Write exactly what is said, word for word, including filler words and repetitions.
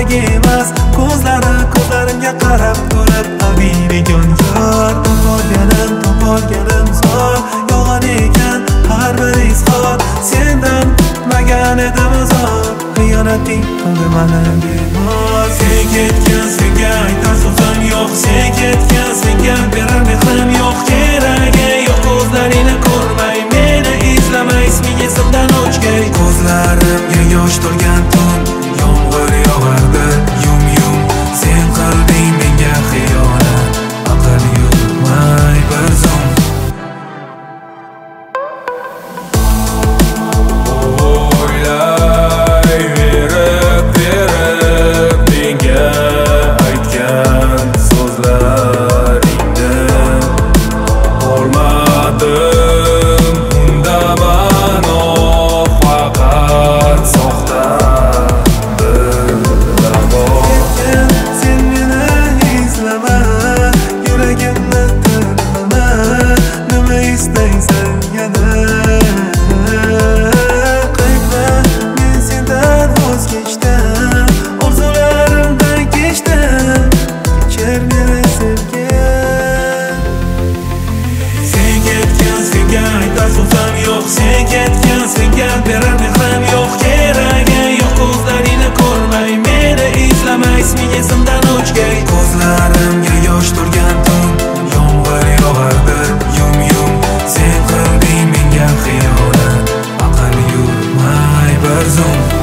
emas. Ko'zlari ko'zlarimga qarab turib abiyregon yor. Topolganim topolganim zor, yolg'on ekan har bir izhor. Sendan kutmagan edim uzor, xiyonating qildi mani bemor. Sen ketgan senga aytar so'zim yo'q, sen ketgan senga berar mehrim yo'q. Keragi yo'q ko'zlaringni ko'rmay, meni izlamay, isming esimdan o'chgay. Ko'zlarimga yosh to'lgan tun, yomg'ir yog'ardi yum yum. Sen qilding menga xiyonat, aql yurmay bir zum. O'ylayverib berib menga aytgan so'zlaringni olmadim undaman, oh faqat soxta bilaman. Sen meni izlama, yuragimni tirnama, nima istaysan yana? Qaytma, men sendan voz kechdim, orzularimdan kechdim, kechir meni sevgim. Sen ketgan senga aytar so'zim yo'q, sen ketgan senga berar mehrim yo'q. Keragi yo'q ko'zlaringni ko'rmay, meni izlamay, isming esimdan o'chgay. Ko'zlarimga yosh to'lgan tun, yomg'ir yog'ardi yum yum. Sen qilding menga xiyonat, aql yurmay bir zum.